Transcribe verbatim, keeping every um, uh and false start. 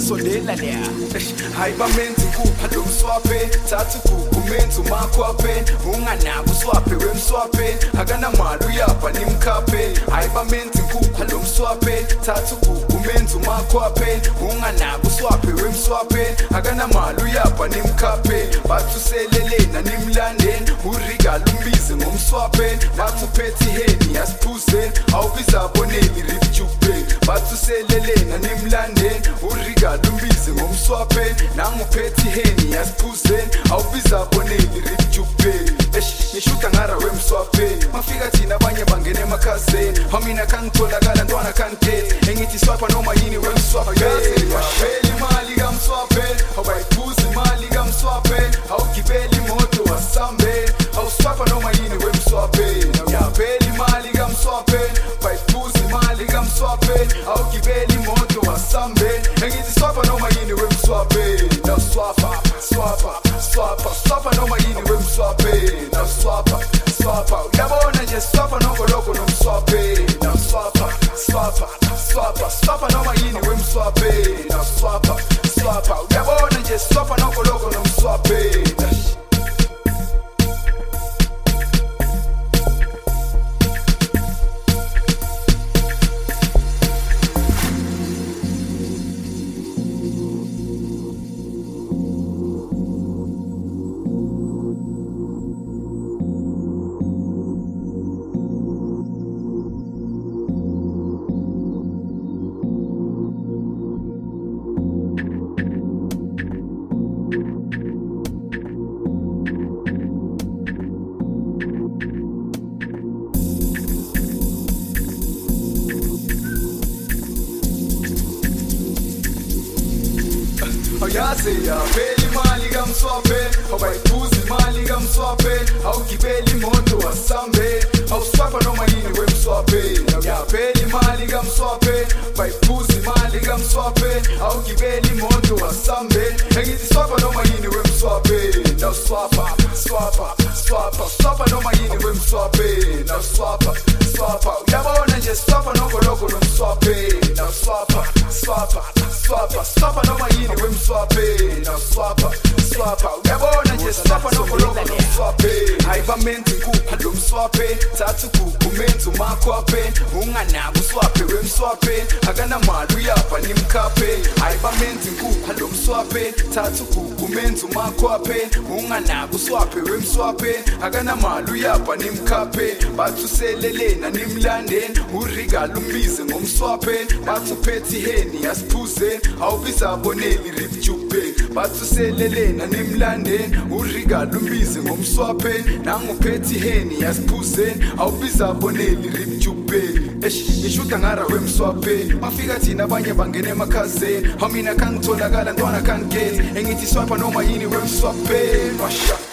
sondela lea hayi bamenzi kupha lo mswape thatha ugugu menzi umakhwape unganabo uswape wemswape akanamali uyapha nimkhaphe hayi bamenzi kupha lo mswape thatha ugugu menzi umakhwape unganabo uswape wemswape akanamali uyapha nimkhaphe bathuselelena nimlandeni urigala umbize ngomswape bathi uphethe iheni yasiphuze awubiza boneli ripjupe bathuselelena nimlandeni urigala umbize ngomswape nanguphethe iheni yasiphuze awubiza boneli ripjupe ngishuta ngara wemswape mafika thina abanye bangene emakhazeni hamina kangitholakala ntwana kangithethe engithi swapa noma yini wemswape yaphela imali kamswape awayiphuza imali kamswape awugibela imoto wasambe awuswapa noma yini wemswape yaphela imali kamswape awayiphuza imali kamswape awugibela imoto wasambe engithi swapa noma yini wemswape na swapa swapa swapa swapa noma yini wemswape na swapa swapa uyabona nje swapa nongoloko nomswape na swapa swapa swapa swapa noma yini wemswape na swapa swapa uyabona nje swapa nongoloko nomswape yaze yaphela imali kamswape awayiphuza imali kamswape awugibela imoto wasambe awuswapa noma yini wemswape yaphela imali kamswape awayiphuza imali kamswape awugibela imoto wasambe engithi swapa noma yini wemswape na swapa swapa swapa swapa noma yini wemswape na swapa swapa uyabona nje swapa nongoloko nomswape na swapa swapa swapa swapa noma yini wemswape na swapa swapa uyabona nje swapa nongoloko nomswape hayi bamenzi kupha lo mswape thatha ugugu menzi umakhwape unganabo uswape wemswape akanamali uyapha nimkhaphe hayi bamenzi kupha lo mswape thatha ugugu menzi umakhwape unganabo uswape wemswape akanamali uyapha nimkhaphe bathuselelena nimlandeni urigala umbize ngomswape bathi uphethe iheni yasiphuze awubiza boneli ripjupe bathuselelena nimlandeni urigala umbize ngomswape nanguphethe iheni yasiphuze awubiza boneli ripjupe ngishuta ngara wemswape mafika thina abanye bangene emakhazeni hamina kangitholakala ntwana kangithethe engithi swapa noma yini wemswape masha